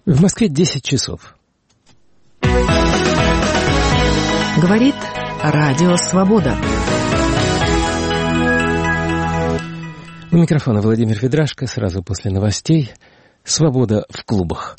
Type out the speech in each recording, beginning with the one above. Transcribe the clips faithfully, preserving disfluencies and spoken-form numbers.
В Москве десять часов. Говорит Радио Свобода. У микрофона Владимир Ведрашко. Сразу после новостей. Свобода в клубах.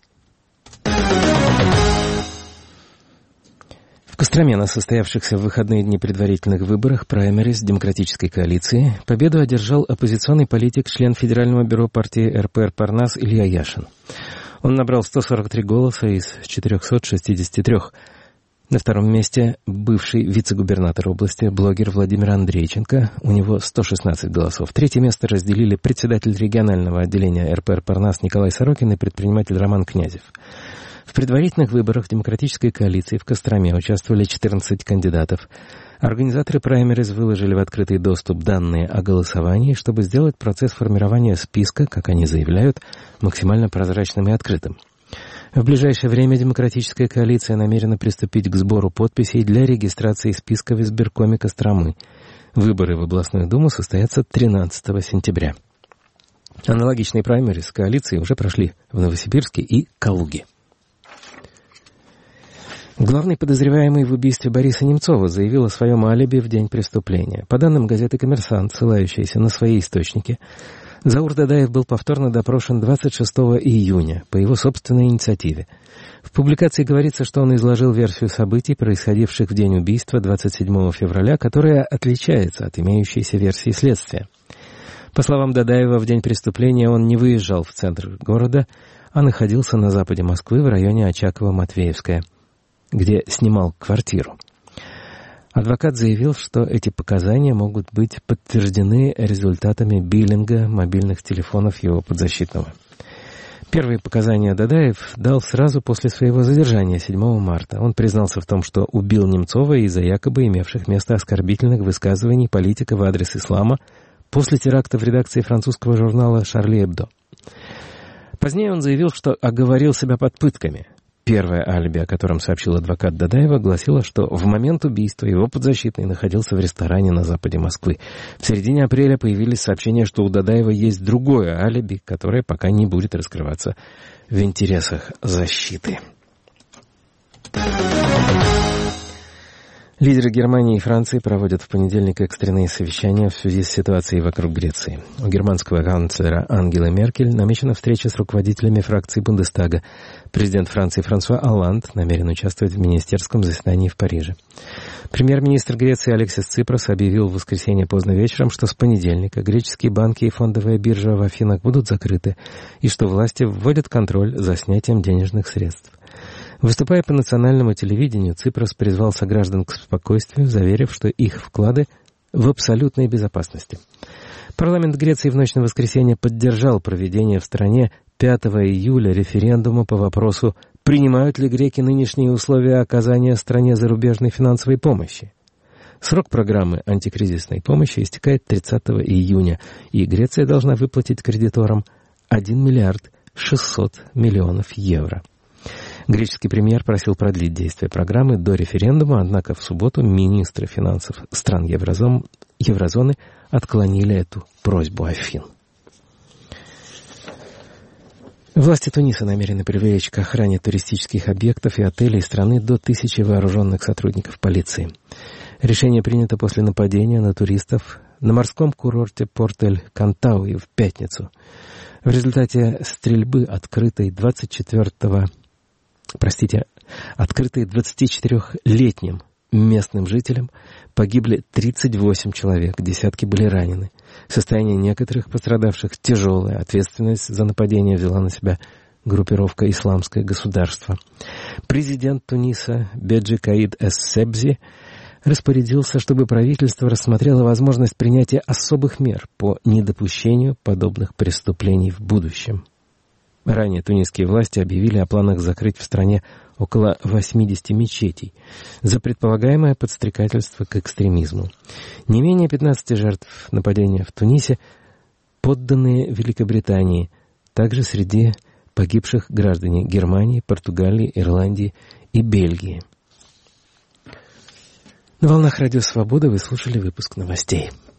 В Костроме на состоявшихся в выходные дни предварительных выборах праймериз Демократической коалиции победу одержал оппозиционный политик, член Федерального бюро партии эр пэ эр «Парнас» Илья Яшин. Он набрал сто сорок три голоса из четырехсот шестидесяти трёх. На втором месте бывший вице-губернатор области, блогер Владимир Андрейченко. У него сто шестнадцать голосов. Третье место разделили председатель регионального отделения эр пэ эр «Парнас» Николай Сорокин и предприниматель Роман Князев. В предварительных выборах Демократической коалиции в Костроме участвовали четырнадцать кандидатов. Организаторы праймериз выложили в открытый доступ данные о голосовании, чтобы сделать процесс формирования списка, как они заявляют, максимально прозрачным и открытым. В ближайшее время Демократическая коалиция намерена приступить к сбору подписей для регистрации списка в избиркоме Костромы. Выборы в областную думу состоятся тринадцатого сентября. Аналогичные праймериз коалиции уже прошли в Новосибирске и Калуге. Главный подозреваемый в убийстве Бориса Немцова заявил о своем алиби в день преступления. По данным газеты «Коммерсант», ссылающейся на свои источники, Заур Дадаев был повторно допрошен двадцать шестого июня по его собственной инициативе. В публикации говорится, что он изложил версию событий, происходивших в день убийства двадцать седьмого февраля, которая отличается от имеющейся версии следствия. По словам Дадаева, в день преступления он не выезжал в центр города, а находился на западе Москвы в районе Очаково-Матвеевская, где снимал квартиру. Адвокат заявил, что эти показания могут быть подтверждены результатами биллинга мобильных телефонов его подзащитного. Первые показания Дадаев дал сразу после своего задержания седьмого марта. Он признался в том, что убил Немцова из-за якобы имевших место оскорбительных высказываний политика в адрес ислама после теракта в редакции французского журнала «Шарли Эбдо». Позднее он заявил, что оговорил себя под пытками. Первое алиби, о котором сообщил адвокат Дадаева, гласило, что в момент убийства его подзащитный находился в ресторане на западе Москвы. В середине апреля появились сообщения, что у Дадаева есть другое алиби, которое пока не будет раскрываться в интересах защиты. Лидеры Германии и Франции проводят в понедельник экстренные совещания в связи с ситуацией вокруг Греции. У германского канцлера Ангелы Меркель намечена встреча с руководителями фракции Бундестага. Президент Франции Франсуа Олланд намерен участвовать в министерском заседании в Париже. Премьер-министр Греции Алексис Ципрас объявил в воскресенье поздно вечером, что с понедельника греческие банки и фондовая биржа в Афинах будут закрыты, и что власти вводят контроль за снятием денежных средств. Выступая по национальному телевидению, Ципрас призвал сограждан к спокойствию, заверив, что их вклады в абсолютной безопасности. Парламент Греции в ночь на воскресенье поддержал проведение в стране пятого июля референдума по вопросу, принимают ли греки нынешние условия оказания стране зарубежной финансовой помощи. Срок программы антикризисной помощи истекает тридцатого июня, и Греция должна выплатить кредиторам один миллиард шестьсот миллионов евро. Греческий премьер просил продлить действие программы до референдума, однако в субботу министры финансов стран Еврозон, еврозоны отклонили эту просьбу Афин. Власти Туниса намерены привлечь к охране туристических объектов и отелей страны до тысячи вооруженных сотрудников полиции. Решение принято после нападения на туристов на морском курорте Порт-эль-Кантауи в пятницу. В результате стрельбы, открытой двадцать четвёртого Простите, открытые двадцатичетырёхлетним местным жителям, погибли тридцать восемь человек, десятки были ранены. Состояние некоторых пострадавших тяжелое. Ответственность за нападение взяла на себя группировка «Исламское государство». Президент Туниса Беджи Каид эс-Себзи распорядился, чтобы правительство рассмотрело возможность принятия особых мер по недопущению подобных преступлений в будущем. Ранее тунисские власти объявили о планах закрыть в стране около восьмидесяти мечетей за предполагаемое подстрекательство к экстремизму. Не менее пятнадцати жертв нападения в Тунисе подданные Великобритании, также среди погибших граждане Германии, Португалии, Ирландии и Бельгии. На волнах Радио Свобода вы слушали выпуск новостей.